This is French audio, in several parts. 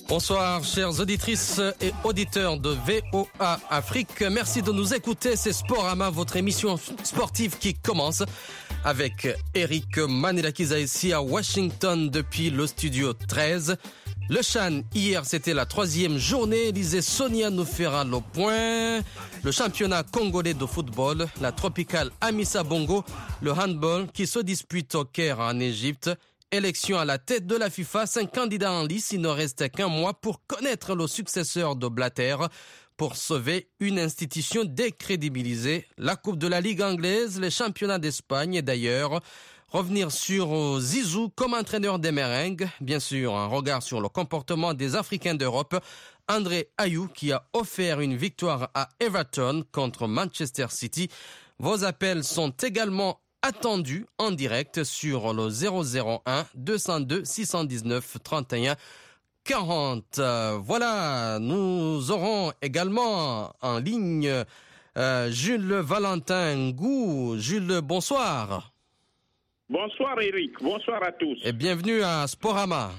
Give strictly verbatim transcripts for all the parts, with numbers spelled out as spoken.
Bonsoir chères auditrices et auditeurs de V O A Afrique. Merci de nous écouter, c'est Sporama, votre émission sportive qui commence avec Eric Manilakiza ici à Washington depuis le studio treize. Le CHAN, hier c'était la troisième journée, Élisée Sonia nous fera le point. Le championnat congolais de football, la tropicale Amissa Bongo, le handball qui se dispute au Caire en Égypte. Élection à la tête de la FIFA, cinq candidats en lice, il ne reste qu'un mois pour connaître le successeur de Blatter, pour sauver une institution décrédibilisée. La Coupe de la Ligue anglaise, les championnats d'Espagne et d'ailleurs. Revenir sur Zizou comme entraîneur des Merengues. Bien sûr, un regard sur le comportement des Africains d'Europe. André Ayou qui a offert une victoire à Everton contre Manchester City. Vos appels sont également attendu en direct sur le zéro zéro un deux zéro deux six un neuf trente et un quarante. Euh, voilà, nous aurons également en ligne euh, Jules Valentin Ngou. Jules, bonsoir. Bonsoir Eric, bonsoir à tous. Et bienvenue à Sporama.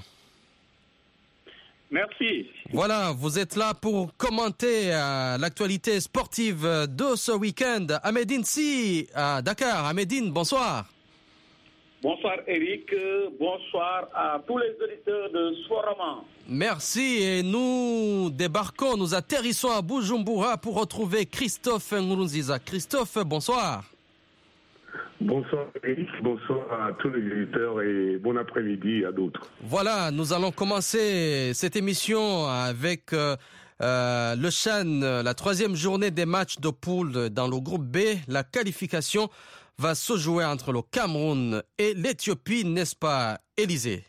Merci. Voilà, vous êtes là pour commenter euh, l'actualité sportive de ce week-end. Ahmedine Si, à Dakar. Ahmedine, bonsoir. Bonsoir Eric, bonsoir à tous les auditeurs de Sporama. Merci et nous débarquons, nous atterrissons à Bujumbura pour retrouver Christophe Nkurunziza. Christophe, bonsoir. Bonsoir Eric, bonsoir à tous les auditeurs et bon après-midi à d'autres. Voilà, nous allons commencer cette émission avec euh, euh, le CHAN, la troisième journée des matchs de poule dans le groupe B. La qualification va se jouer entre le Cameroun et l'Éthiopie, n'est-ce pas, Élisée?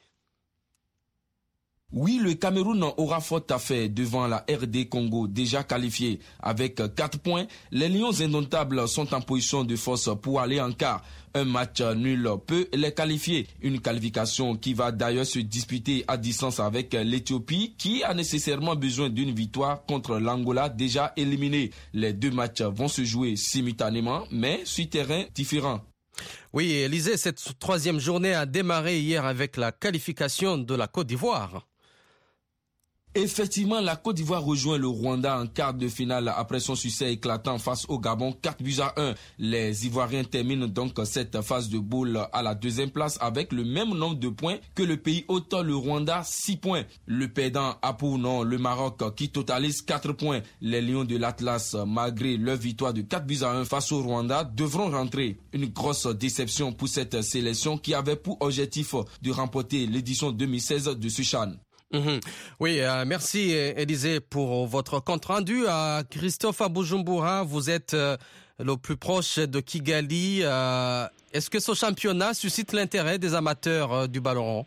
Oui, le Cameroun aura faute à faire devant la R D Congo, déjà qualifiée avec quatre points. Les Lions indomptables sont en position de force pour aller en quart. Un match nul peut les qualifier. Une qualification qui va d'ailleurs se disputer à distance avec l'Éthiopie, qui a nécessairement besoin d'une victoire contre l'Angola déjà éliminée. Les deux matchs vont se jouer simultanément, mais sur terrain différent. Oui, Élisée, cette troisième journée a démarré hier avec la qualification de la Côte d'Ivoire. Effectivement, la Côte d'Ivoire rejoint le Rwanda en quart de finale après son succès éclatant face au Gabon, quatre buts à un. Les Ivoiriens terminent donc cette phase de boule à la deuxième place avec le même nombre de points que le pays hôte, le Rwanda, six points. Le perdant a pour nom le Maroc qui totalise quatre points. Les Lions de l'Atlas, malgré leur victoire de quatre buts à un face au Rwanda, devront rentrer. Une grosse déception pour cette sélection qui avait pour objectif de remporter l'édition deux mille seize de ce CHAN. Mmh. Oui, euh, merci Élisée pour votre compte rendu. À Christophe à Bujumbura, vous êtes euh, le plus proche de Kigali. Euh, est-ce que ce championnat suscite l'intérêt des amateurs euh, du ballon rond?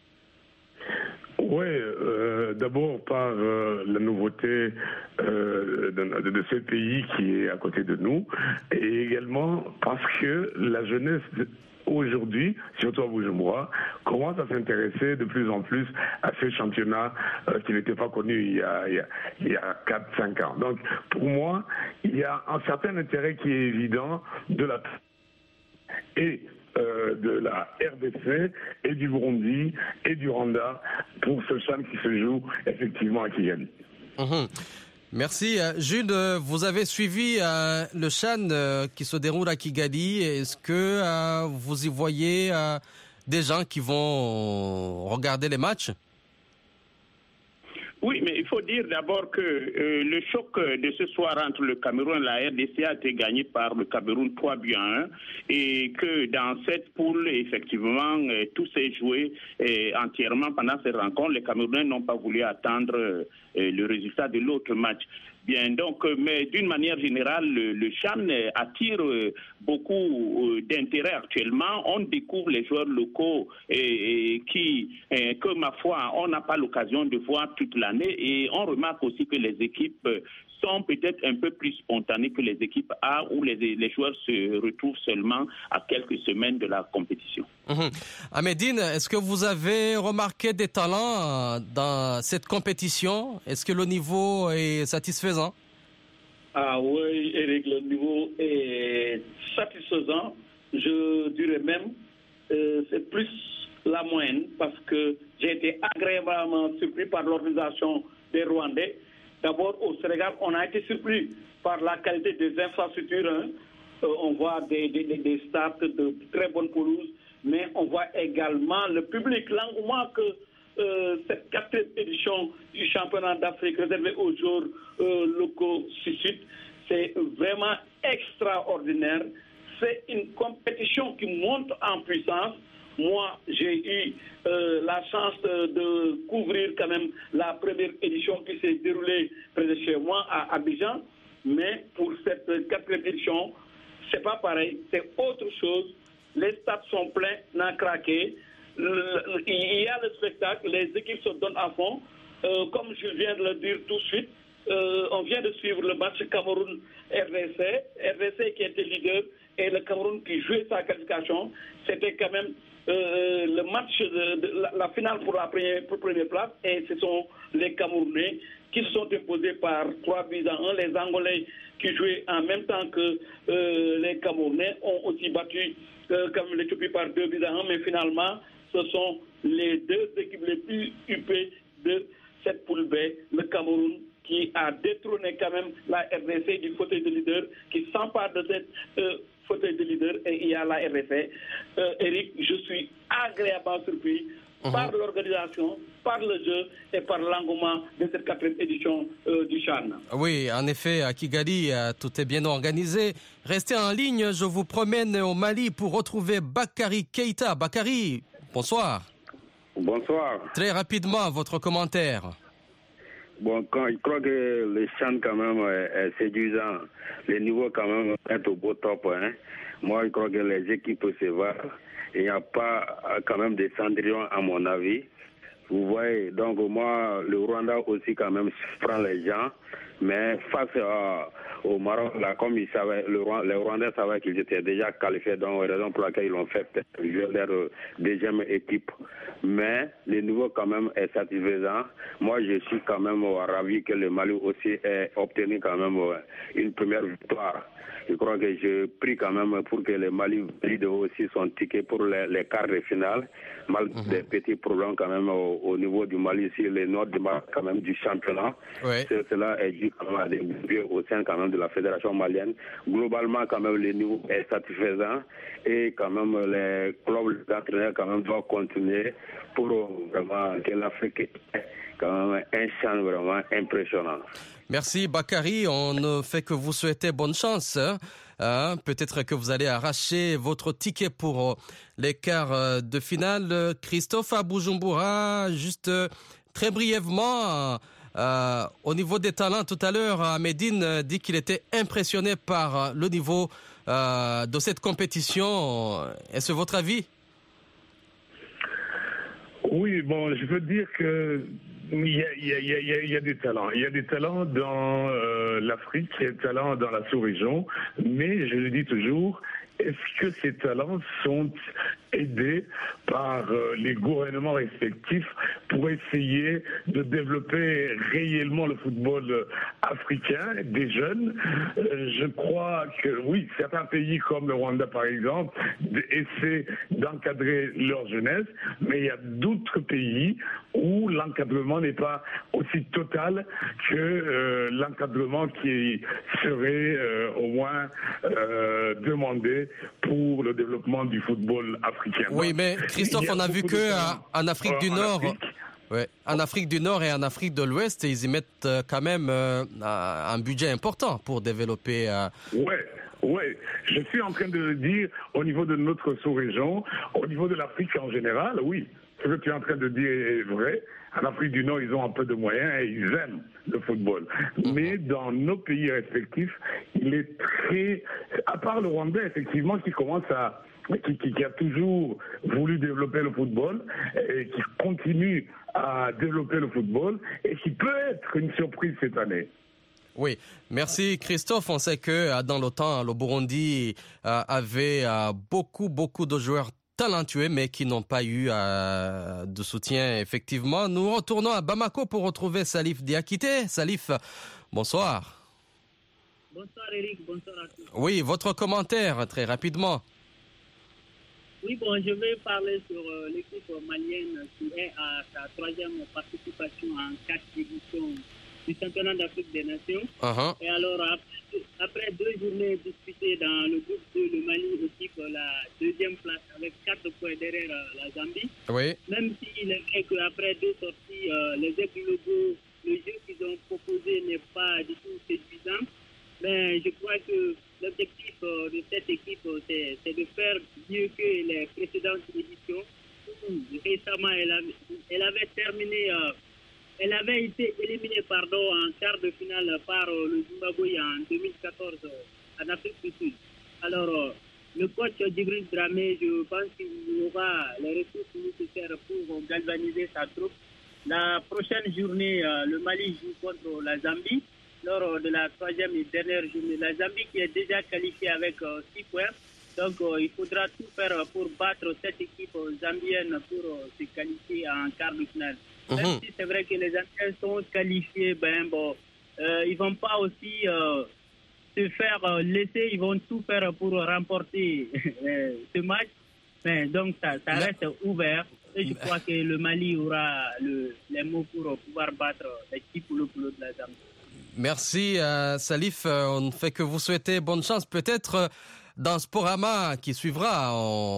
Oui, euh, d'abord par euh, la nouveauté euh, de, de ce pays qui est à côté de nous, et également parce que la jeunesse de aujourd'hui, surtout à Bujumbura, commence à s'intéresser de plus en plus à ce championnat euh, qui n'était pas connu il y a, il y a, il y a quatre cinq ans. Donc, pour moi, il y a un certain intérêt qui est évident de la et euh, de la R D C et du Burundi et du Rwanda pour ce CHAN qui se joue effectivement à Kigali. Mmh. Merci. Jules, vous avez suivi euh, le CHAN euh, qui se déroule à Kigali. Est-ce que euh, vous y voyez euh, des gens qui vont regarder les matchs? Oui, mais il faut dire d'abord que euh, le choc de ce soir entre le Cameroun et la R D C a été gagné par le Cameroun trois buts à un et que dans cette poule, effectivement, euh, tout s'est joué euh, entièrement pendant cette rencontre. Les Camerounais n'ont pas voulu attendre euh, le résultat de l'autre match. Bien, donc, mais d'une manière générale, le, le CHAN attire beaucoup d'intérêt actuellement. On découvre les joueurs locaux et, et qui, et que ma foi, on n'a pas l'occasion de voir toute l'année. Et on remarque aussi que les équipes sont peut-être un peu plus spontanées que les équipes A, où les, les joueurs se retrouvent seulement à quelques semaines de la compétition. Mmh. Ahmedine, est-ce que vous avez remarqué des talents dans cette compétition? Est-ce que le niveau est satisfaisant? Ah oui, Eric, le niveau est satisfaisant. Je dirais même, euh, c'est plus la moyenne parce que j'ai été agréablement surpris par l'organisation des Rwandais. D'abord, au Sénégal, on a été surpris par la qualité des infrastructures. Hein. Euh, on voit des, des, des stades de très bonnes pelouses, mais on voit également le public, l'engouement que euh, cette quatrième édition du championnat d'Afrique réservée aux joueurs euh, locaux suscite. C'est vraiment extraordinaire. C'est une compétition qui monte en puissance. Moi, j'ai eu euh, la chance de, de couvrir quand même la première édition qui s'est déroulée près de chez moi à Abidjan. Mais pour cette quatrième édition, c'est pas pareil, c'est autre chose. Les stades sont pleins, n'en craqué. Le, il y a le spectacle, les équipes se donnent à fond. Euh, comme je viens de le dire tout de suite, euh, on vient de suivre le match Cameroun-R D C. R D C qui était leader et le Cameroun qui jouait sa qualification. C'était quand même euh, le match de, de la, la finale pour la première, pour première place. Et ce sont les Camerounais qui se sont imposés par trois buts à un. Les Angolais qui jouaient en même temps que euh, les Camerounais ont aussi battu euh, comme l'Éthiopie par deux buts à un. Mais finalement, ce sont les deux équipes les plus huppées de cette poule B, le Cameroun qui a détrôné quand même la R D C du fauteuil de leader, qui s'empare de cette euh, fauteuil de leader, et il y a la R D C. Euh, Eric, je suis agréablement surpris uh-huh. par l'organisation, par le jeu et par l'engouement de cette quatrième édition euh, du Chan. Oui, en effet, à Kigali, tout est bien organisé. Restez en ligne, je vous promène au Mali pour retrouver Bakary Keïta. Bakary, bonsoir. Bonsoir. Très rapidement, votre commentaire. Bon, quand, je crois que le Chan quand même est, est séduisant. Le niveau quand même est au beau top. Hein. Moi, je crois que les équipes se valent. Il n'y a pas quand même de Cendrillon à mon avis. Vous voyez, donc moi, le Rwanda aussi quand même prend les gens. Mais face à, au Maroc, là, comme ils savaient, le, les Rwandais savaient qu'ils étaient déjà qualifiés, donc raison pour laquelle ils l'ont fait peut-être leur deuxième équipe. Mais le niveau quand même est satisfaisant. Moi, je suis quand même ravi que le Mali aussi ait obtenu quand même une première victoire. Je crois que je prie quand même pour que le Mali valide aussi son ticket pour les, les quarts de finale, malgré mmh. des petits problèmes quand même au, au niveau du Mali, ici, le nord du Mali quand même du championnat. Ouais. Cela est dû quand même à des biais au sein quand même de la fédération malienne. Globalement, quand même, le niveau est satisfaisant et quand même les clubs d'entraîneurs quand même doivent continuer pour vraiment que l'Afrique ait quand même un champ vraiment impressionnant. Merci Bakary, on ne fait que vous souhaiter bonne chance. Hein? Peut-être que vous allez arracher votre ticket pour les quarts de finale. Christophe à Bujumbura, juste très brièvement, euh, au niveau des talents, tout à l'heure, Medine dit qu'il était impressionné par le niveau euh, de cette compétition. Est-ce votre avis? Oui, bon, je veux dire que il y a, il y a, il y a, il y a des talents. Il y a des talents dans euh, l'Afrique, il y a des talents dans la sous-région, mais je le dis toujours, est-ce que ces talents sont aidés par euh, les gouvernements respectifs pour essayer de développer réellement le football africain des jeunes? euh, Je crois que oui, certains pays comme le Rwanda par exemple essaient d'encadrer leur jeunesse, mais il y a d'autres pays où l'encadrement n'est pas aussi total que euh, l'encadrement qui serait euh, au moins euh, demandé pour le développement du football africain. Oui, mais Christophe, on a vu que en Afrique du Nord, ouais, en Afrique du Nord et en Afrique de l'Ouest, ils y mettent quand même euh, un budget important pour développer. Euh... Ouais. Oui, je suis en train de le dire au niveau de notre sous-région, au niveau de l'Afrique en général, oui. Ce que tu es en train de dire est vrai. En Afrique du Nord, ils ont un peu de moyens et ils aiment le football. Mais dans nos pays respectifs, il est très... À part le Rwanda, effectivement, qui commence à... Qui, qui, qui a toujours voulu développer le football et qui continue à développer le football et qui peut être une surprise cette année. Oui, merci Christophe. On sait que dans le temps, le Burundi avait beaucoup, beaucoup de joueurs talentueux, mais qui n'ont pas eu euh, de soutien, effectivement. Nous retournons à Bamako pour retrouver Salif Diakité. Salif, bonsoir. Bonsoir Eric, bonsoir à tous. Oui, votre commentaire, très rapidement. Oui, bon, je vais parler sur euh, l'équipe malienne qui est à sa troisième participation en quatre éditions du championnat d'Afrique des Nations. Uh-huh. Et alors, après, après deux journées disputées dans le groupe deux, le Mali occupe la deuxième place avec quatre points derrière euh, la Zambie. Oui. Même s'il est vrai qu'après deux sorties, euh, les Aigles Lobos, le jeu qu'ils ont proposé n'est pas du tout séduisant. Mais je crois que l'objectif euh, de cette équipe, euh, c'est, c'est de faire mieux que les précédentes éditions. Récemment, elle avait, elle avait terminé... Euh, Elle avait été éliminée pardon, en quart de finale par euh, le Zimbabwe en deux mille quatorze euh, en Afrique du Sud. Alors, euh, le coach Djibril Dramé, je pense qu'il aura les ressources nécessaires pour galvaniser sa troupe. La prochaine journée, euh, le Mali joue contre la Zambie. Lors de la troisième et dernière journée, la Zambie qui est déjà qualifiée avec euh, six points. Donc, euh, il faudra tout faire pour battre cette équipe zambienne pour euh, se qualifier en quart de finale. Même mmh. si c'est vrai que les Zambiens sont qualifiés, ben bon, euh, ils vont pas aussi euh, se faire euh, laisser, ils vont tout faire pour remporter euh, ce match. Mais donc ça, ça reste ouvert et je crois que le Mali aura le, les mots pour pouvoir battre l'équipe ou le club de la Zambie. Merci euh, Salif, euh, on ne fait que vous souhaiter bonne chance. Peut-être euh, dans Sporama qui suivra,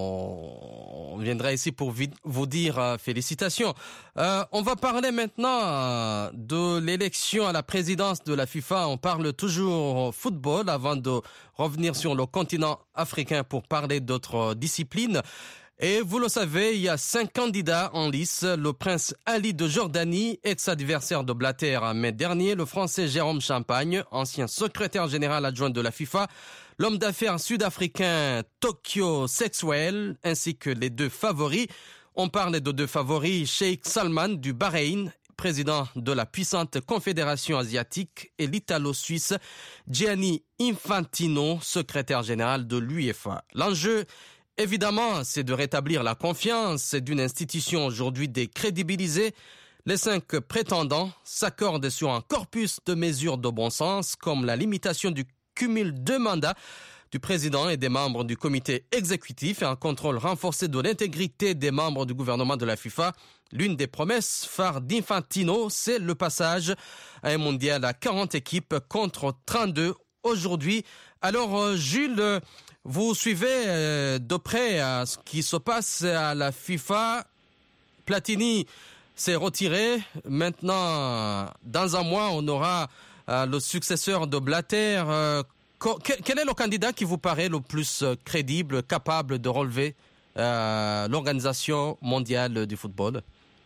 on, on viendra ici pour vi- vous dire euh, félicitations. Euh, on va parler maintenant euh, de l'élection à la présidence de la FIFA. On parle toujours football avant de revenir sur le continent africain pour parler d'autres disciplines. Et vous le savez, il y a cinq candidats en lice. Le prince Ali de Jordanie, ex-adversaire de Blatter en mai dernier, le français Jérôme Champagne, ancien secrétaire général adjoint de la FIFA, l'homme d'affaires sud-africain Tokyo Sexwell, ainsi que les deux favoris. On parle de deux favoris, Sheikh Salman du Bahreïn, président de la puissante confédération asiatique, et l'italo-suisse Gianni Infantino, secrétaire général de l'UEFA. L'enjeu, évidemment, c'est de rétablir la confiance d'une institution aujourd'hui décrédibilisée. Les cinq prétendants s'accordent sur un corpus de mesures de bon sens, comme la limitation du cumul de mandats du président et des membres du comité exécutif et un contrôle renforcé de l'intégrité des membres du gouvernement de la FIFA. L'une des promesses phares d'Infantino, c'est le passage à un mondial à quarante équipes contre trente-deux aujourd'hui. Alors, Jules, vous suivez de près ce qui se passe à la FIFA. Platini s'est retiré. Maintenant, dans un mois, on aura le successeur de Blatter. Quel est le candidat qui vous paraît le plus crédible, capable de relever euh, l'Organisation mondiale du football?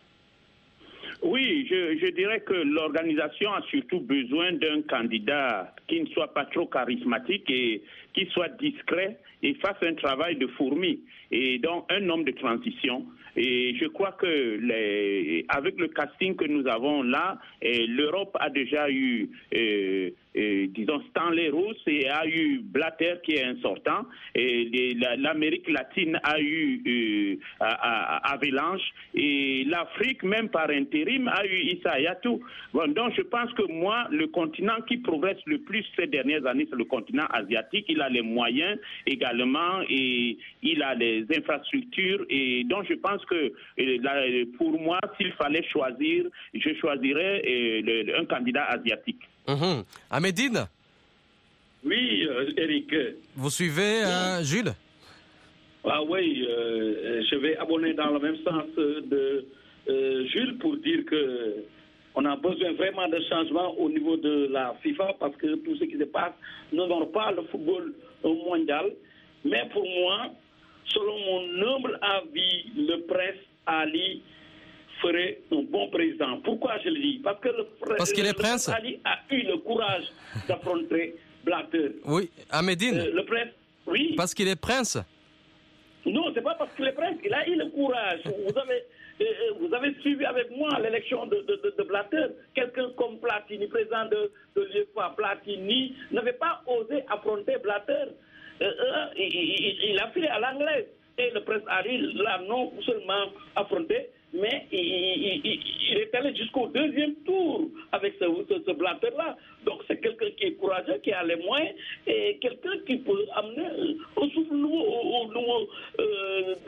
Oui, je, je dirais que l'organisation a surtout besoin d'un candidat qui ne soit pas trop charismatique et qui soit discret et fasse un travail de fourmi, et donc un homme de transition. Et je crois que les, avec le casting que nous avons là, l'Europe a déjà eu, euh, euh, disons, Stanley Roos et a eu Blatter qui est un sortant. Et l'Amérique latine a eu euh, Avalanche. Et l'Afrique, même par intérim, a eu Issa Hayatou. Bon, donc je pense que moi, le continent qui progresse le plus ces dernières années, c'est le continent asiatique. Il a les moyens également et il a les infrastructures. Et donc je pense que pour moi, s'il fallait choisir, je choisirais un candidat asiatique. Mmh. Ahmedine? Oui, euh, Eric. Vous suivez euh, Jules? Ah oui, euh, je vais abonner dans le même sens de euh, Jules pour dire que on a besoin vraiment de changement au niveau de la FIFA parce que tout ce qui se passe n'honore pas le football mondial. Mais pour moi, selon mon humble avis, le prince Ali ferait un bon président. Pourquoi je le dis? Parce que le, Parce qu'il est le prince Ali a eu le courage d'affronter Blatter. Oui, Ahmedine. Euh, le prince, oui. Parce qu'il est prince? Non, c'est pas parce qu'il est prince. Il a eu le courage. Vous avez, euh, vous avez suivi avec moi l'élection de, de, de, de Blatter. Quelqu'un comme Platini, président de, de l'UEFA, Platini, n'avait pas osé affronter Blatter. Euh, euh, il, il, il a filé à l'anglaise. Et le prince Ali l'a non seulement affronté, mais il, il, il, il est allé jusqu'au deuxième tour avec ce, ce, ce Blatter-là. Donc c'est quelqu'un qui est courageux, qui a les moyens, et quelqu'un qui peut amener un souffle nouveau au, au, au, euh, de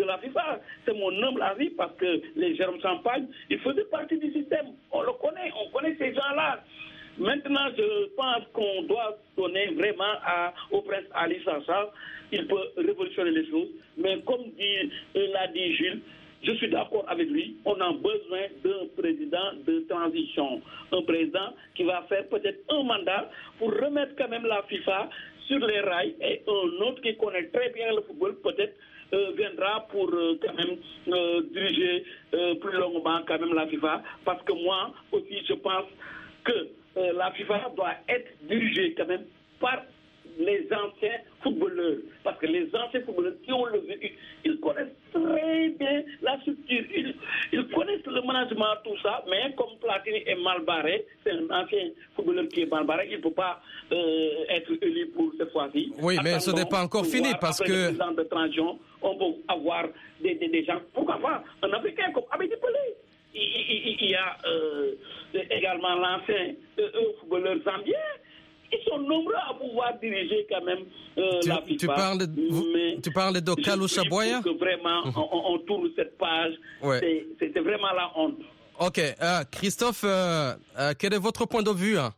la FIFA. C'est mon humble avis parce que les Jérôme Champagne, ils faisaient partie du système. On le connaît, on connaît ces gens-là. Maintenant, je pense qu'on doit donner vraiment à, au prince Ali Sacha. Il peut révolutionner les choses. Mais comme dit, l'a dit Gilles, je suis d'accord avec lui. On a besoin d'un président de transition. Un président qui va faire peut-être un mandat pour remettre quand même la FIFA sur les rails. Et un autre qui connaît très bien le football, peut-être, euh, viendra pour euh, quand même euh, diriger euh, plus longuement quand même la FIFA. Parce que moi aussi, je pense que euh, la FIFA doit être dirigée quand même par les anciens footballeurs. Parce que les anciens footballeurs qui ont le vécu, ils connaissent très bien la structure, ils, ils connaissent le management, tout ça, mais comme Platini est mal barré, c'est un ancien footballeur qui est mal barré, il ne peut pas euh, être élu pour cette fois-ci. Oui, mais Attendons, ce n'est pas encore fini parce que... Dans de transition, on peut avoir des, des, des gens, pourquoi pas, un Africain comme Abedi Pelé. Il, il, il y a euh, également l'ancien euh, footballeur zambien. Ils sont nombreux à pouvoir diriger quand même euh, tu, la FIFA. Tu parles de, tu parles de Kalou Chaboya? que vraiment mm-hmm. on, on tourne cette page. Ouais. C'est, c'est vraiment la honte. Ok. Euh, Christophe, euh, euh, quel est votre point de vue hein?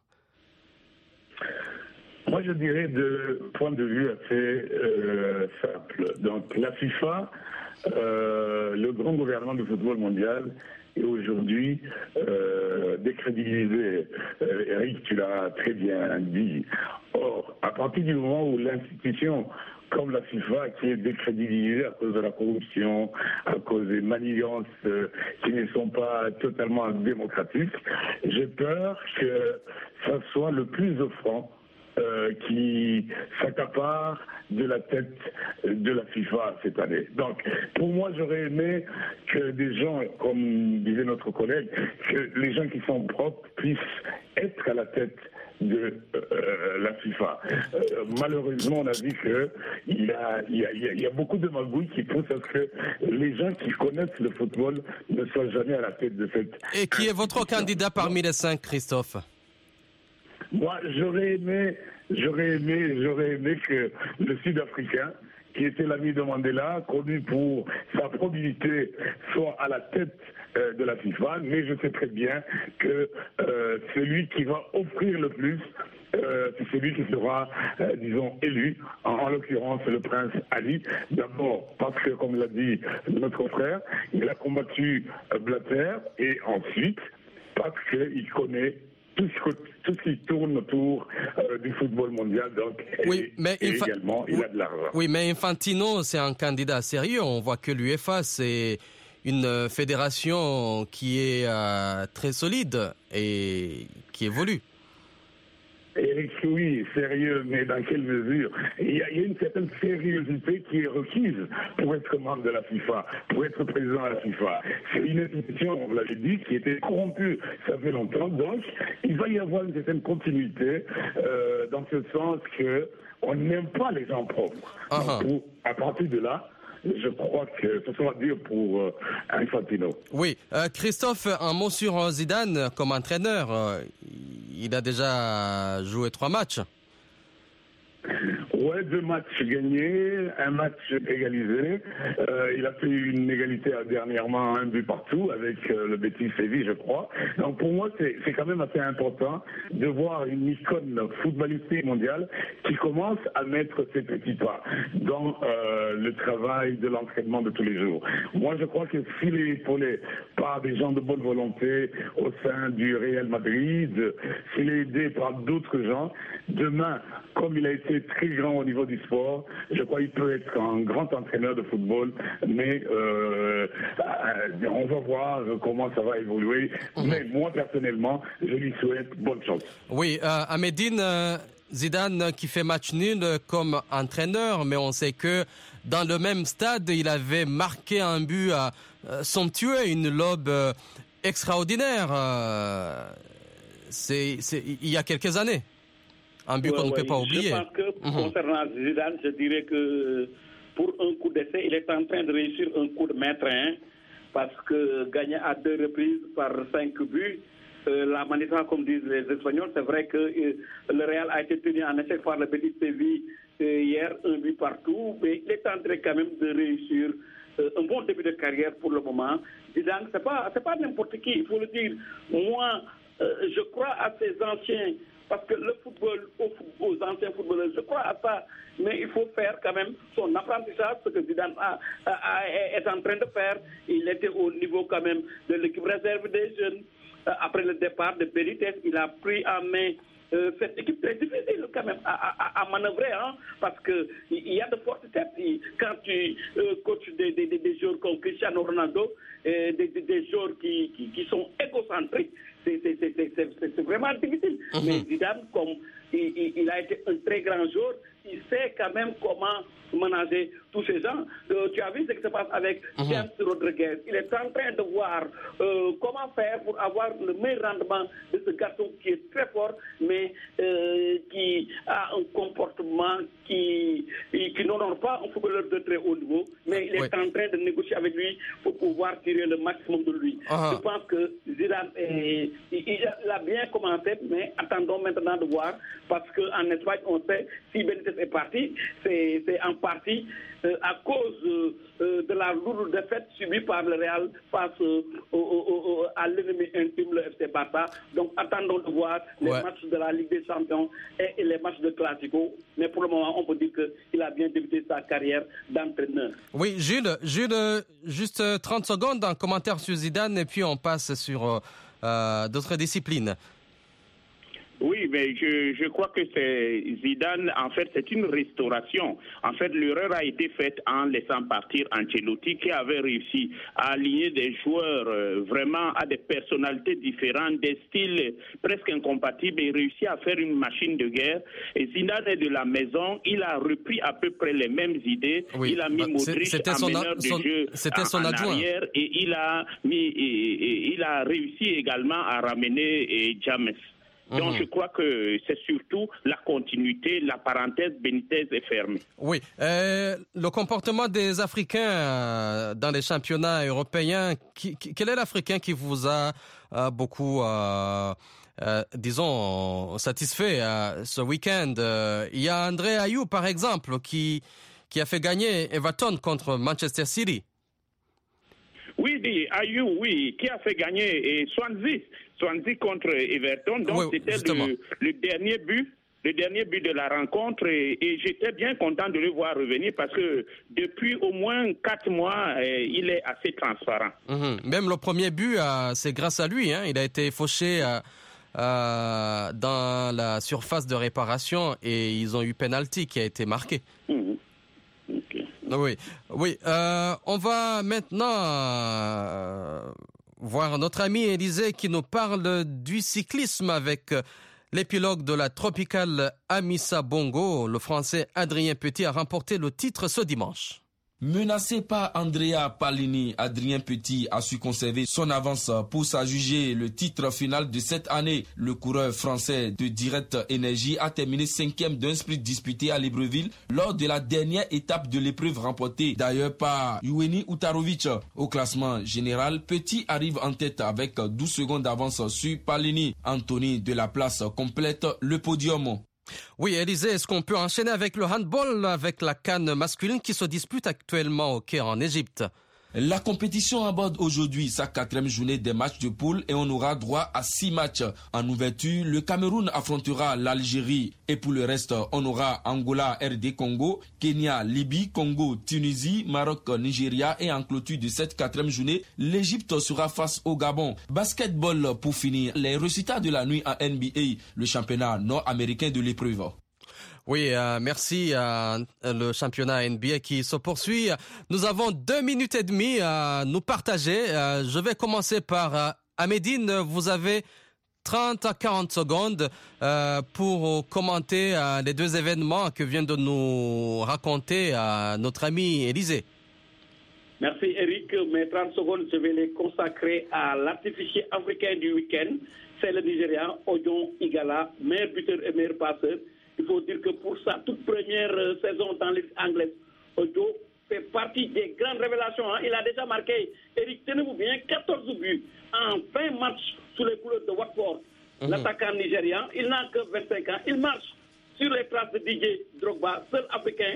Moi, je dirais de point de vue assez euh, simple. Donc, la FIFA, euh, le grand gouvernement du football mondial, est aujourd'hui euh, décrédibilisé. Euh, Eric, tu l'as très bien dit. Or, à partir du moment où l'institution comme la FIFA, qui est décrédibilisée à cause de la corruption, à cause des manigances euh, qui ne sont pas totalement démocratiques, j'ai peur que ça soit le plus offrant Euh, qui s'accapare de la tête de la FIFA cette année. Donc, pour moi, j'aurais aimé que des gens, comme disait notre collègue, que les gens qui sont propres puissent être à la tête de euh, la FIFA. Euh, malheureusement, on a vu qu'il y a, il y, a, il y a beaucoup de magouilles qui poussent à ce que les gens qui connaissent le football ne soient jamais à la tête de cette... Et qui est votre candidat parmi les cinq, Christophe ? Moi, j'aurais aimé, j'aurais aimé, j'aurais aimé que le Sud-Africain, qui était l'ami de Mandela, connu pour sa probité, soit à la tête euh, de la FIFA. Mais je sais très bien que euh, celui qui va offrir le plus, euh, c'est celui qui sera, euh, disons, élu, en, en l'occurrence le prince Ali. D'abord parce que, comme l'a dit notre frère, il a combattu euh, Blatter, et ensuite parce qu'il connaît Tout ce, tout ce qui tourne autour euh, du football mondial, donc, oui, et, mais et Infa... également, il a de l'argent. Oui, mais Infantino, c'est un candidat sérieux. On voit que l'UEFA, c'est une fédération qui est euh, très solide et qui évolue. Eric, oui, sérieux, mais dans quelle mesure? Il y, a, il y a une certaine sérieuxité qui est requise pour être membre de la FIFA, pour être président de la FIFA. C'est une institution, on vous l'avait dit, qui était corrompue, ça fait longtemps, donc il va y avoir une certaine continuité, euh, dans ce sens qu'on n'aime pas les gens propres. Uh-huh. Donc, à partir de là, je crois que ce sera dur pour euh, Infantino. Oui. Euh, Christophe, un mot sur Zidane comme entraîneur. Euh, il a déjà joué trois matchs. Ouais, deux matchs gagnés, un match égalisé. Euh, il a fait une égalité dernièrement, un but partout avec euh, le Betis Séville, je crois. Donc pour moi, c'est, c'est quand même assez important de voir une icône footballistique mondiale qui commence à mettre ses petits pas dans euh, le travail de l'entraînement de tous les jours. Moi, je crois que s'il est épaulé par des gens de bonne volonté au sein du Real Madrid, s'il est aidé par d'autres gens, demain, comme il a été très grand au niveau du sport, je crois qu'il peut être un grand entraîneur de football, mais euh, on va voir comment ça va évoluer. Mmh. Mais moi, personnellement, je lui souhaite bonne chance. Oui, euh, à Médine, euh, Zidane qui fait match nul comme entraîneur, mais on sait que dans le même stade, il avait marqué un but euh, somptueux, une lobe euh, extraordinaire. Euh, c'est, c'est, il y a quelques années. Un but ouais, qu'on ne ouais, peut pas oublier. Je pense que mmh. concernant Zidane, je dirais que pour un coup d'essai, il est en train de réussir un coup de maître, hein, parce que gagner à deux reprises par cinq buts, euh, la manita, comme disent les Espagnols, c'est vrai que euh, le Real a été tenu en échec par le Betis Séville euh, hier, un but partout, mais il est en train quand même de réussir euh, un bon début de carrière pour le moment. Zidane, c'est pas, c'est pas n'importe qui, il faut le dire. Moi, euh, je crois à ces anciens, parce que le football, aux, aux anciens footballeurs, je crois à ça, mais il faut faire quand même son apprentissage, ce que Zidane a, a, a, est en train de faire. Il était au niveau quand même de l'équipe réserve des jeunes. Euh, après le départ de Benitez, il a pris en main Euh, cette équipe très difficile quand même à, à, à manœuvrer, hein, parce que il y a de fortes têtes. Quand tu euh, coaches des, des, des joueurs comme Cristiano Ronaldo, euh, des, des, des joueurs qui, qui, qui sont égocentriques, c'est, c'est, c'est, c'est, c'est vraiment difficile. Mm-hmm. Mais Zidane, comme il, il a été un très grand joueur, il sait quand même comment manager tous ces gens. Euh, tu as vu ce qui se passe avec mm-hmm. James Rodriguez. Il est en train de voir euh, comment faire pour avoir le meilleur rendement de ce garçon qui est très fort, mais euh, qui a un comportement qui, qui n'honore pas un footballeur de très haut niveau, mais il est oui. en train de négocier avec lui pour pouvoir tirer le maximum de lui. Uh-huh. Je pense que Zidane, est, il, il a bien commencé, mais attendons maintenant de voir, parce qu'en Espagne, on sait, si Benitez est parti, c'est, c'est en partie euh, à cause euh, de la lourde défaite subie par le Real face euh, au, au, au, à l'ennemi intime, le F C Barça. Donc attendons de voir les ouais. matchs de la Ligue des Champions et, et les matchs de Classico. Mais pour le moment, on peut dire qu'il a bien débuté sa carrière d'entraîneur. Oui, Jules, Jules juste trente secondes, un commentaire sur Zidane et puis on passe sur euh, d'autres disciplines. Oui, mais je, je crois que c'est Zidane, en fait, c'est une restauration. En fait, l'erreur a été faite en laissant partir Ancelotti, qui avait réussi à aligner des joueurs euh, vraiment à des personnalités différentes, des styles presque incompatibles, et réussi à faire une machine de guerre. Et Zidane est de la maison, il a repris à peu près les mêmes idées. Oui, il a mis bah, Modric en meneur de son, jeu c'était en, son en adjoint. arrière, et il a mis, et, et, il a réussi également à ramener et James. Donc, mmh. je crois que c'est surtout la continuité, la parenthèse Benitez est fermée. Oui. Euh, le comportement des Africains dans les championnats européens, qui, qui, quel est l'Africain qui vous a euh, beaucoup, euh, euh, disons, satisfait euh, ce week-end? euh, Il y a André Ayew, par exemple, qui, qui a fait gagner Everton contre Manchester City. Oui, Ayew, oui, qui a fait gagner Swansea. Swansea contre Everton, donc oui, c'était le, le dernier but, le dernier but de la rencontre et, et j'étais bien content de le voir revenir parce que depuis au moins quatre mois, eh, il est assez transparent. Mm-hmm. Même le premier but, euh, c'est grâce à lui, hein. Il a été fauché euh, euh, dans la surface de réparation et ils ont eu penalty qui a été marqué. Mm-hmm. Okay. Oui, oui. Euh, on va maintenant euh, voir notre ami Élisée qui nous parle du cyclisme avec l'épilogue de la Tropicale Amissa Bongo. Le Français Adrien Petit a remporté le titre ce dimanche. Menacé par Andrea Palini, Adrien Petit a su conserver son avance pour s'adjuger le titre final de cette année. Le coureur français de Direct Energy a terminé cinquième d'un sprint disputé à Libreville lors de la dernière étape de l'épreuve remportée d'ailleurs par Yevgeny Utarovic. Au classement général, Petit arrive en tête avec douze secondes d'avance sur Palini. Anthony de la Place complète le podium. Oui, Élisée, est-ce qu'on peut enchaîner avec le handball, avec la CAN masculine qui se dispute actuellement au Caire en Égypte? La compétition aborde aujourd'hui sa quatrième journée des matchs de poule et on aura droit à six matchs. En ouverture, le Cameroun affrontera l'Algérie et pour le reste, on aura Angola, R D Congo, Kenya, Libye, Congo, Tunisie, Maroc, Nigeria et en clôture de cette quatrième journée, l'Égypte sera face au Gabon. Basketball pour finir, les résultats de la nuit en N B A, le championnat nord-américain de l'épreuve. Oui, euh, merci. Euh, le championnat N B A qui se poursuit. Nous avons deux minutes et demie à nous partager. Euh, je vais commencer par euh, Amédine. Vous avez trente à quarante secondes euh, pour commenter euh, les deux événements que vient de nous raconter euh, notre ami Élisée. Merci Eric. Mes trente secondes, je vais les consacrer à l'artificier africain du week-end. C'est le Nigérian Odion Igala, meilleur buteur et meilleur passeur. Il faut dire que pour sa toute première euh, saison dans l'Église anglaise, Ojo fait partie des grandes révélations. Hein. Il a déjà marqué, Eric, tenez-vous bien, quatorze buts en vingt matchs sous les couleurs de Watford. Mm-hmm. L'attaquant nigérian, il n'a que vingt-cinq ans. Il marche sur les traces de Didier Drogba, seul africain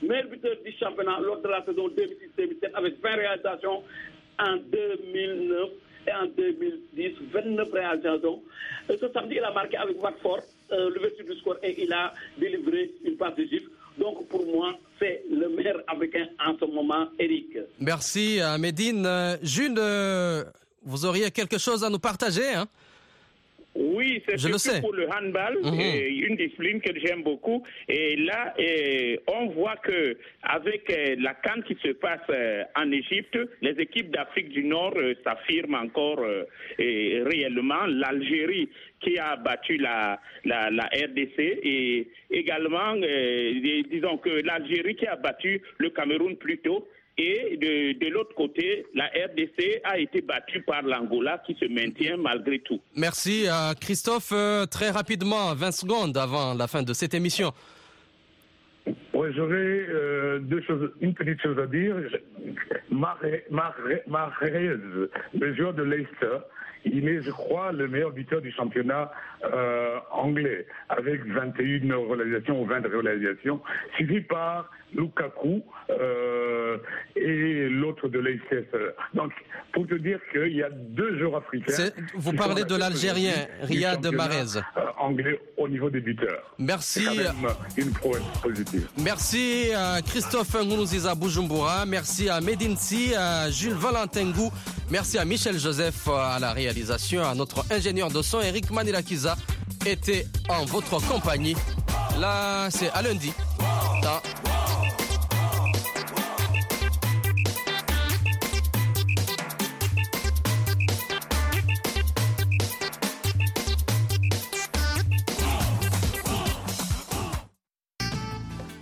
meilleur buteur du championnat lors de la saison deux mille six deux mille sept avec vingt réalisations en deux mille neuf et en deux mille dix, vingt-neuf réalisations. Et ce samedi, il a marqué avec Watford euh, l'ouverture du score et il a délivré une passe de gifle. Donc pour moi, c'est le meilleur africain en ce moment, Eric. Merci à Médine. Euh, Jules, euh, vous auriez quelque chose à nous partager, hein? Oui, c'est Je surtout pour le handball, Mmh. et une discipline que j'aime beaucoup. Et là, et on voit que avec euh, la CAN qui se passe euh, en Égypte, les équipes d'Afrique du Nord euh, s'affirment encore euh, et réellement. L'Algérie qui a battu la, la, la R D C et également, euh, disons que l'Algérie qui a battu le Cameroun plus tôt. Et de, de l'autre côté, la R D C a été battue par l'Angola qui se maintient malgré tout. Merci à Christophe. Euh, très rapidement, vingt secondes avant la fin de cette émission. Oui, j'aurais euh, deux choses, une petite chose à dire. Mahrez, Mahrez, Mahrez, le joueur de Leicester, il est, je crois, le meilleur buteur du championnat euh, anglais, avec vingt et une réalisations ou vingt réalisations, suivi par Lukaku euh, et l'autre de Leicester. Donc, pour te dire qu'il y a deux joueurs africains. C'est, vous parlez de l'Algérien, Riyad Mahrez. Euh, anglais au niveau des buteurs. Merci. C'est quand même une prouesse positive. Merci à Christophe Ngounouziza Bujumbura. Merci à Medinsi, à Jules Valentengou. Merci à Michel Joseph à la réalisation, à notre ingénieur de son, Eric Manilakiza, était en votre compagnie. Là, c'est à lundi. Dans